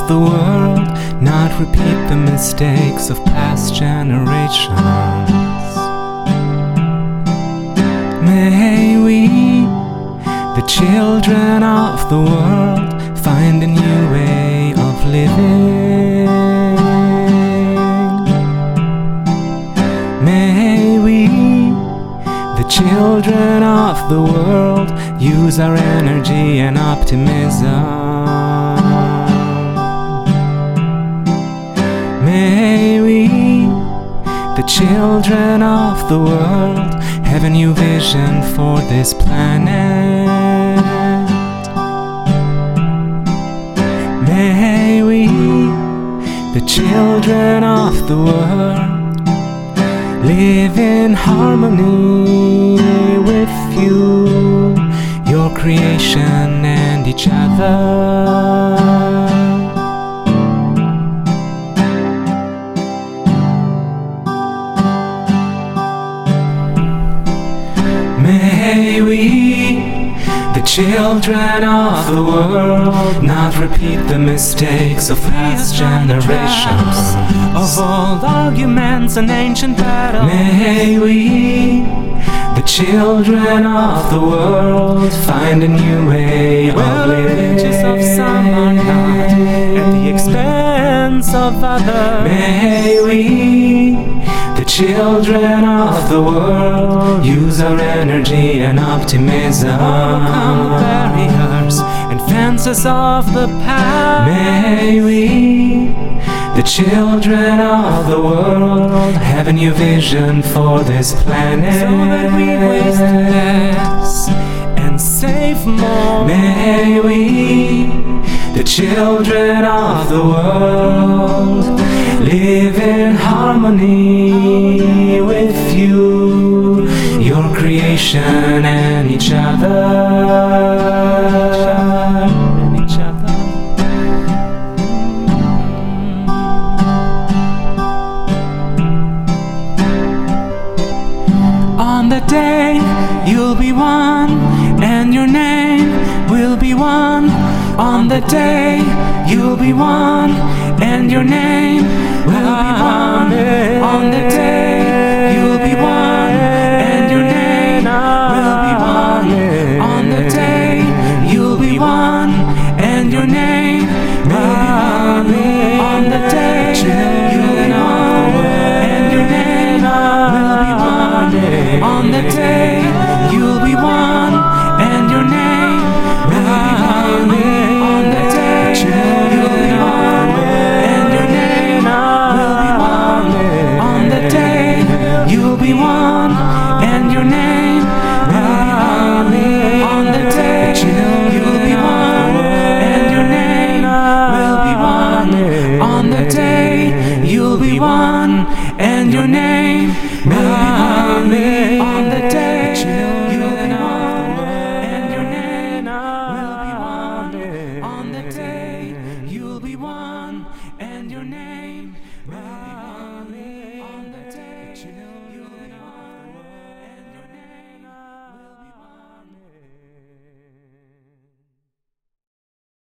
the world, not repeat the mistakes of past generations. May we, the children of the world, find a new way of living. May we, the children of the world, use our energy and optimism. May we, the children of the world, have a new vision for this planet. May we, the children of the world, live in harmony with you, your creation and each other. May we, the children of the world, not repeat the mistakes of past generations, of old arguments and ancient battles. May we, the children of the world, find a new way of living. The riches of some are not at the expense of others. May we, the children of the world, use our energy and optimism, overcome the barriers and fences of the past. May we, the children of the world, have a new vision for this planet, so that we waste less and save more. May we, the children of the world, live in harmony with you, your creation and each other. On the day you'll be one, and your name will be one. On the day you'll be one, and your name will be one. On the day you'll be one, and your name will be one. On the day you'll be one, and your name will be one. On the day you'll be one, and your name will be one. On the day you'll be one, and your name will be one. On the day you'll be one, and your name will be one. On the day you'll be one, and your name will be one. On the day you'll be one, and your name will be one. On the day you'll be one, and your name will be one. On the day you'll be one, and your name will be one. On the day you'll be one, and your name will be one. On the day